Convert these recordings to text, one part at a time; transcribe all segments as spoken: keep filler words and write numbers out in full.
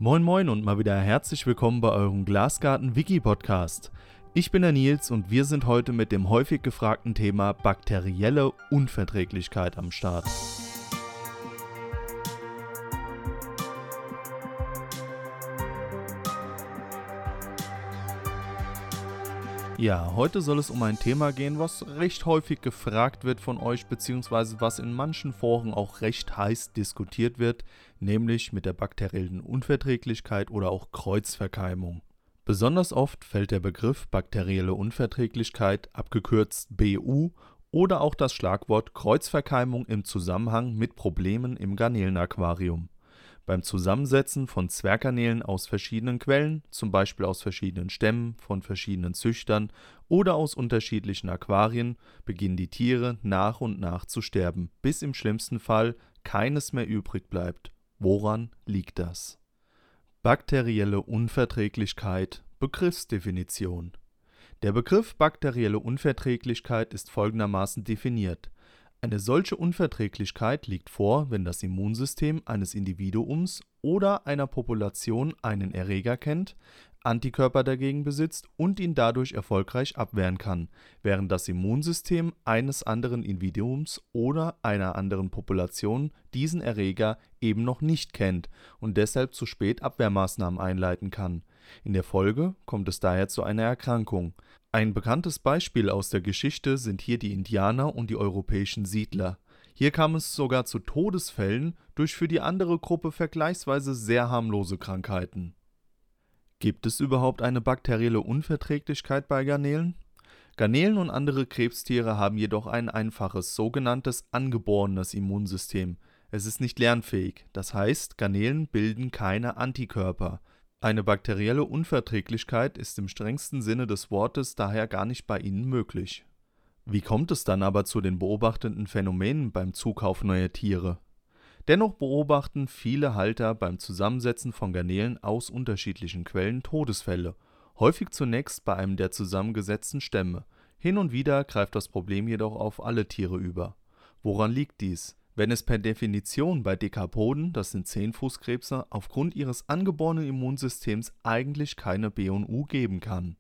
Moin moin und mal wieder herzlich willkommen bei eurem Glasgarten-Wiki-Podcast. Ich bin der Nils und wir sind heute mit dem häufig gefragten Thema bakterielle Unverträglichkeit am Start. Ja, heute soll es um ein Thema gehen, was recht häufig gefragt wird von euch, beziehungsweise was in manchen Foren auch recht heiß diskutiert wird, nämlich mit der bakteriellen Unverträglichkeit oder auch Kreuzverkeimung. Besonders oft fällt der Begriff bakterielle Unverträglichkeit, abgekürzt B U, oder auch das Schlagwort Kreuzverkeimung im Zusammenhang mit Problemen im Garnelenaquarium. Beim Zusammensetzen von Zwerggarnelen aus verschiedenen Quellen, zum Beispiel aus verschiedenen Stämmen, von verschiedenen Züchtern oder aus unterschiedlichen Aquarien, beginnen die Tiere nach und nach zu sterben, bis im schlimmsten Fall keines mehr übrig bleibt. Woran liegt das? Bakterielle Unverträglichkeit, Begriffsdefinition. Der Begriff bakterielle Unverträglichkeit ist folgendermaßen definiert. Eine solche Unverträglichkeit liegt vor, wenn das Immunsystem eines Individuums oder einer Population einen Erreger kennt, Antikörper dagegen besitzt und ihn dadurch erfolgreich abwehren kann, während das Immunsystem eines anderen Individuums oder einer anderen Population diesen Erreger eben noch nicht kennt und deshalb zu spät Abwehrmaßnahmen einleiten kann. In der Folge kommt es daher zu einer Erkrankung. Ein bekanntes Beispiel aus der Geschichte sind hier die Indianer und die europäischen Siedler. Hier kam es sogar zu Todesfällen durch für die andere Gruppe vergleichsweise sehr harmlose Krankheiten. Gibt es überhaupt eine bakterielle Unverträglichkeit bei Garnelen? Garnelen und andere Krebstiere haben jedoch ein einfaches, sogenanntes angeborenes Immunsystem. Es ist nicht lernfähig, das heißt, Garnelen bilden keine Antikörper. Eine bakterielle Unverträglichkeit ist im strengsten Sinne des Wortes daher gar nicht bei ihnen möglich. Wie kommt es dann aber zu den beobachteten Phänomenen beim Zukauf neuer Tiere? Dennoch beobachten viele Halter beim Zusammensetzen von Garnelen aus unterschiedlichen Quellen Todesfälle, häufig zunächst bei einem der zusammengesetzten Stämme. Hin und wieder greift das Problem jedoch auf alle Tiere über. Woran liegt dies? Wenn es per Definition bei Dekapoden, das sind Zehnfußkrebse, aufgrund ihres angeborenen Immunsystems eigentlich keine B und U geben kann.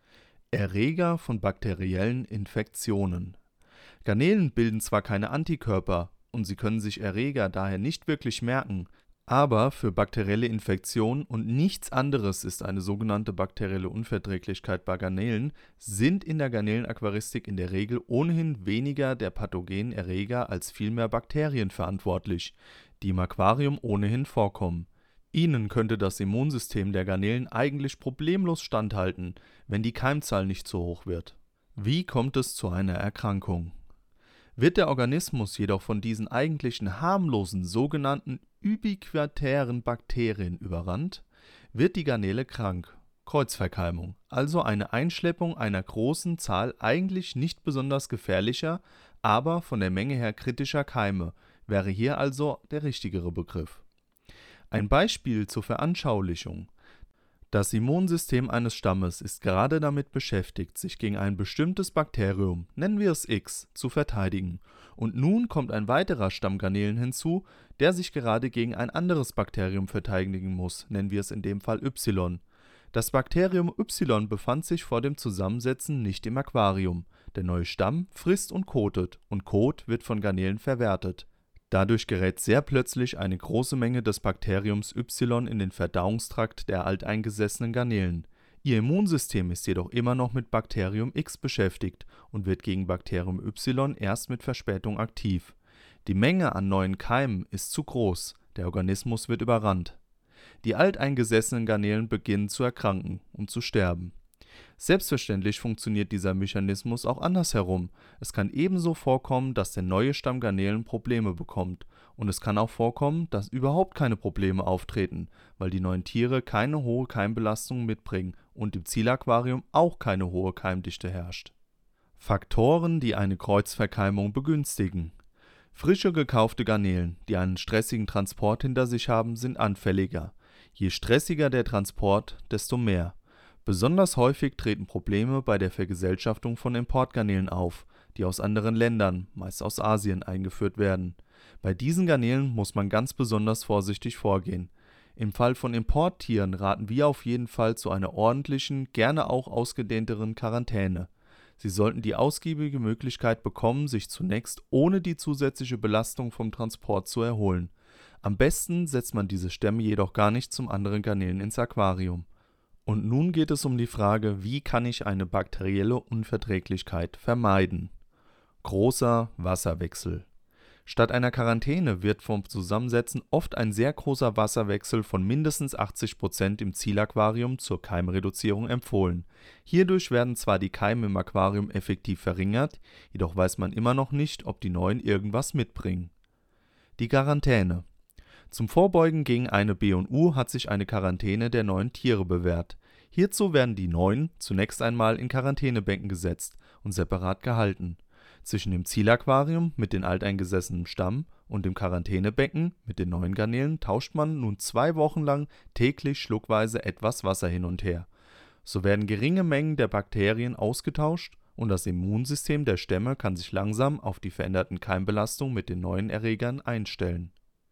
Erreger von bakteriellen Infektionen. Garnelen bilden zwar keine Antikörper und sie können sich Erreger daher nicht wirklich merken, aber für bakterielle Infektionen und nichts anderes ist eine sogenannte bakterielle Unverträglichkeit bei Garnelen, sind in der Garnelenaquaristik in der Regel ohnehin weniger der pathogenen Erreger als vielmehr Bakterien verantwortlich, die im Aquarium ohnehin vorkommen. Ihnen könnte das Immunsystem der Garnelen eigentlich problemlos standhalten, wenn die Keimzahl nicht zu hoch wird. Wie kommt es zu einer Erkrankung? Wird der Organismus jedoch von diesen eigentlichen harmlosen sogenannten ubiquitären Bakterien überrannt, wird die Garnele krank, Kreuzverkeimung, also eine Einschleppung einer großen Zahl eigentlich nicht besonders gefährlicher, aber von der Menge her kritischer Keime, wäre hier also der richtigere Begriff. Ein Beispiel zur Veranschaulichung. Das Immunsystem eines Stammes ist gerade damit beschäftigt, sich gegen ein bestimmtes Bakterium, nennen wir es X, zu verteidigen. Und nun kommt ein weiterer Stamm Garnelen hinzu, der sich gerade gegen ein anderes Bakterium verteidigen muss, nennen wir es in dem Fall Y. Das Bakterium Y befand sich vor dem Zusammensetzen nicht im Aquarium. Der neue Stamm frisst und kotet und Kot wird von Garnelen verwertet. Dadurch gerät sehr plötzlich eine große Menge des Bakteriums Y in den Verdauungstrakt der alteingesessenen Garnelen. Ihr Immunsystem ist jedoch immer noch mit Bakterium X beschäftigt und wird gegen Bakterium Y erst mit Verspätung aktiv. Die Menge an neuen Keimen ist zu groß, der Organismus wird überrannt. Die alteingesessenen Garnelen beginnen zu erkranken und zu sterben. Selbstverständlich funktioniert dieser Mechanismus auch andersherum. Es kann ebenso vorkommen, dass der neue Stamm Garnelen Probleme bekommt. Und es kann auch vorkommen, dass überhaupt keine Probleme auftreten, weil die neuen Tiere keine hohe Keimbelastung mitbringen und im Zielaquarium auch keine hohe Keimdichte herrscht. Faktoren, die eine Kreuzverkeimung begünstigen. Frische gekaufte Garnelen, die einen stressigen Transport hinter sich haben, sind anfälliger. Je stressiger der Transport, desto mehr. Besonders häufig treten Probleme bei der Vergesellschaftung von Importgarnelen auf, die aus anderen Ländern, meist aus Asien, eingeführt werden. Bei diesen Garnelen muss man ganz besonders vorsichtig vorgehen. Im Fall von Importtieren raten wir auf jeden Fall zu einer ordentlichen, gerne auch ausgedehnteren Quarantäne. Sie sollten die ausgiebige Möglichkeit bekommen, sich zunächst ohne die zusätzliche Belastung vom Transport zu erholen. Am besten setzt man diese Stämme jedoch gar nicht zum anderen Garnelen ins Aquarium. Und nun geht es um die Frage, wie kann ich eine bakterielle Unverträglichkeit vermeiden? Großer Wasserwechsel. Statt einer Quarantäne wird vom Zusammensetzen oft ein sehr großer Wasserwechsel von mindestens achtzig Prozent im Zielaquarium zur Keimreduzierung empfohlen. Hierdurch werden zwar die Keime im Aquarium effektiv verringert, jedoch weiß man immer noch nicht, ob die neuen irgendwas mitbringen. Die Quarantäne. Zum Vorbeugen gegen eine B und U hat sich eine Quarantäne der neuen Tiere bewährt. Hierzu werden die neuen zunächst einmal in Quarantänebecken gesetzt und separat gehalten. Zwischen dem Zielaquarium mit den alteingesessenen Stamm und dem Quarantänebecken mit den neuen Garnelen tauscht man nun zwei Wochen lang täglich schluckweise etwas Wasser hin und her. So werden geringe Mengen der Bakterien ausgetauscht und das Immunsystem der Stämme kann sich langsam auf die veränderten Keimbelastungen mit den neuen Erregern einstellen.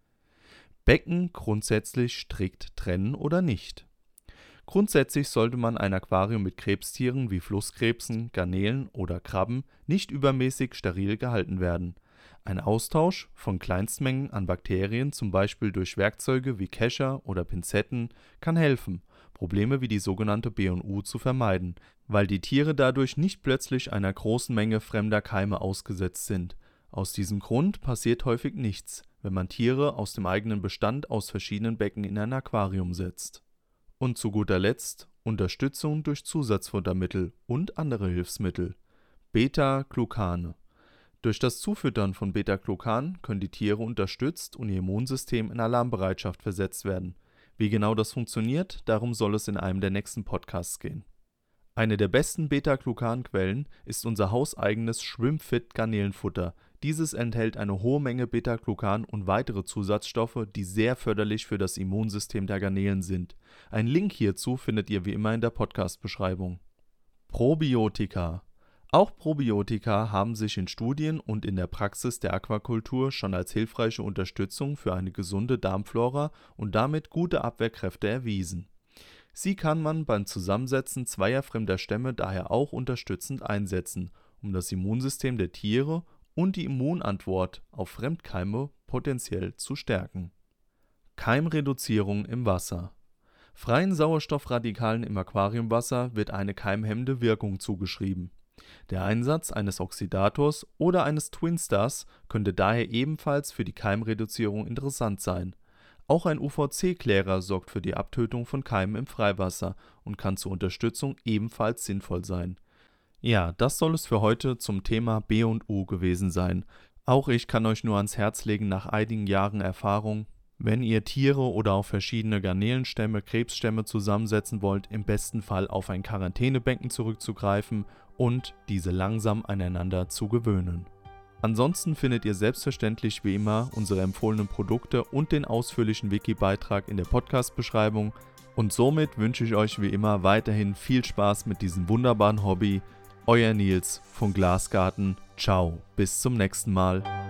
Becken grundsätzlich strikt trennen oder nicht. Grundsätzlich sollte man ein Aquarium mit Krebstieren wie Flusskrebsen, Garnelen oder Krabben nicht übermäßig steril gehalten werden. Ein Austausch von Kleinstmengen an Bakterien, zum Beispiel durch Werkzeuge wie Kescher oder Pinzetten, kann helfen, Probleme wie die sogenannte B und U zu vermeiden, weil die Tiere dadurch nicht plötzlich einer großen Menge fremder Keime ausgesetzt sind. Aus diesem Grund passiert häufig nichts, wenn man Tiere aus dem eigenen Bestand aus verschiedenen Becken in ein Aquarium setzt. Und zu guter Letzt Unterstützung durch Zusatzfuttermittel und andere Hilfsmittel. Beta-Glucane. Durch das Zufüttern von Beta-Glucan können die Tiere unterstützt und ihr Immunsystem in Alarmbereitschaft versetzt werden. Wie genau das funktioniert, darum soll es in einem der nächsten Podcasts gehen. Eine der besten Beta-Glucan-Quellen ist unser hauseigenes Shrimp-Fit-Garnelenfutter. Dieses enthält eine hohe Menge Beta-Glucan und weitere Zusatzstoffe, die sehr förderlich für das Immunsystem der Garnelen sind. Einen Link hierzu findet ihr wie immer in der Podcast-Beschreibung. Probiotika. Auch Probiotika haben sich in Studien und in der Praxis der Aquakultur schon als hilfreiche Unterstützung für eine gesunde Darmflora und damit gute Abwehrkräfte erwiesen. Sie kann man beim Zusammensetzen zweier fremder Stämme daher auch unterstützend einsetzen, um das Immunsystem der Tiere und die Immunantwort auf Fremdkeime potenziell zu stärken. Keimreduzierung im Wasser. Freien Sauerstoffradikalen im Aquariumwasser wird eine keimhemmende Wirkung zugeschrieben. Der Einsatz eines Oxidators oder eines Twinstars könnte daher ebenfalls für die Keimreduzierung interessant sein. Auch ein U V C-Klärer sorgt für die Abtötung von Keimen im Freiwasser und kann zur Unterstützung ebenfalls sinnvoll sein. Ja, das soll es für heute zum Thema B und U gewesen sein. Auch ich kann euch nur ans Herz legen, nach einigen Jahren Erfahrung, wenn ihr Tiere oder auch verschiedene Garnelenstämme, Krebsstämme zusammensetzen wollt, im besten Fall auf ein Quarantänebecken zurückzugreifen und diese langsam aneinander zu gewöhnen. Ansonsten findet ihr selbstverständlich wie immer unsere empfohlenen Produkte und den ausführlichen Wiki-Beitrag in der Podcast-Beschreibung. Und somit wünsche ich euch wie immer weiterhin viel Spaß mit diesem wunderbaren Hobby. Euer Nils von Glasgarten. Ciao, bis zum nächsten Mal.